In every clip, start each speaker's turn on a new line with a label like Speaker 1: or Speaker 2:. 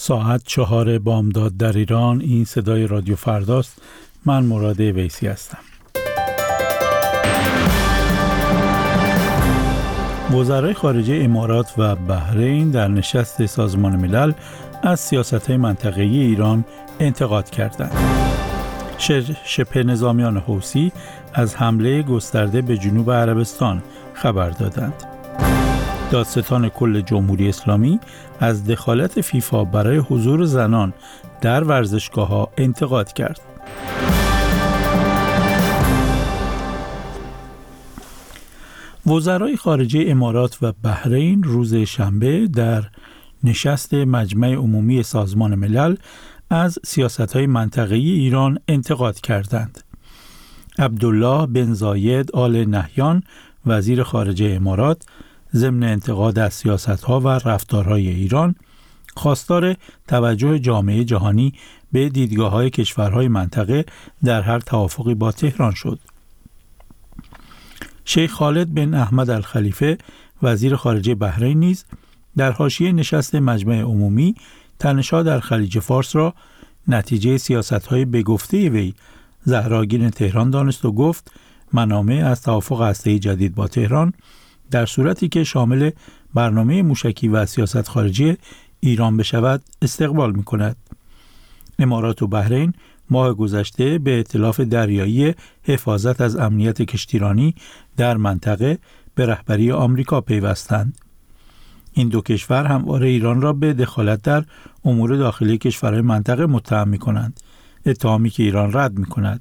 Speaker 1: ساعت 4 بامداد در ایران. این صدای رادیو فرداست. من مراد ویسی هستم. وزرای خارجه امارات و بحرین در نشست سازمان ملل از سیاست‌های منطقه‌ای ایران انتقاد کردند. شبه نظامیان حوثی از حمله گسترده به جنوب عربستان خبر دادند. دادستان کل جمهوری اسلامی از دخالت فیفا برای حضور زنان در ورزشگاه‌ها انتقاد کرد. وزرای خارجه امارات و بحرین روز شنبه در نشست مجمع عمومی سازمان ملل از سیاست‌های منطقه‌ای ایران انتقاد کردند. عبدالله بن زاید آل نهیان وزیر خارجه امارات ضمن انتقاد از سیاست‌ها و رفتارهای ایران خواستار توجه جامعه جهانی به دیدگاه‌های کشورهای منطقه در هر توافقی با تهران شد. شیخ خالد بن احمد الخلیفه وزیر خارجه بحرین نیز در حاشیه نشست مجمع عمومی تنش‌ها در خلیج فارس را نتیجه سیاست‌های به گفته وی زهراگین تهران دانست و گفت منامع از توافق هسته‌ای جدید با تهران در صورتی که شامل برنامه موشکی و سیاست خارجی ایران بشود استقبال می‌کند. امارات و بحرین ماه گذشته به ائتلاف دریایی حفاظت از امنیت کشتیرانی در منطقه به رهبری آمریکا پیوستند. این دو کشور همواره ایران را به دخالت در امور داخلی کشورهای منطقه متهم می‌کنند، اتهامی که ایران رد می‌کند.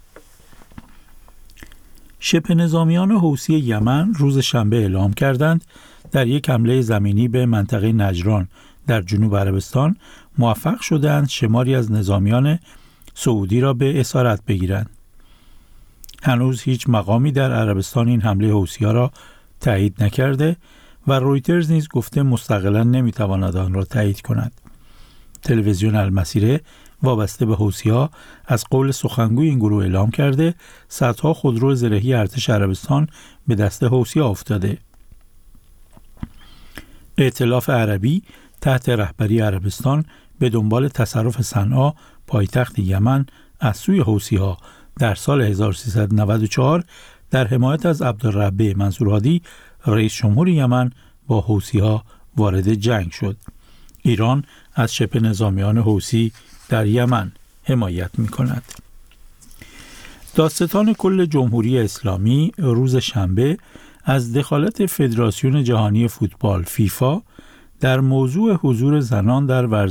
Speaker 1: شبه نظامیان حوثی یمن روز شنبه اعلام کردند در یک حمله زمینی به منطقه نجران در جنوب عربستان موفق شدند شماری از نظامیان سعودی را به اسارت بگیرند. هنوز هیچ مقامی در عربستان این حمله حوثی‌ها را تایید نکرده و رویترز نیز گفته مستقلاً نمی‌تواند آن را تایید کند. تلویزیون المسیره وابسته به حوثی‌ها از قول سخنگوی این گروه اعلام کرده صدها خودرو زرهی ارتش عربستان به دست حوثی‌ها افتاده. ائتلاف عربی تحت رهبری عربستان به دنبال تصرف صنعا پایتخت یمن از سوی حوثی‌ها در سال 1394 در حمایت از عبدالرب منصورهادی رئیس جمهور یمن با حوثی‌ها وارد جنگ شد. ایران از شبه نظامیان حوثی در یمن حمایت می‌کند. دادستان کل جمهوری اسلامی روز شنبه از دخالت فدراسیون جهانی فوتبال فیفا در موضوع حضور زنان در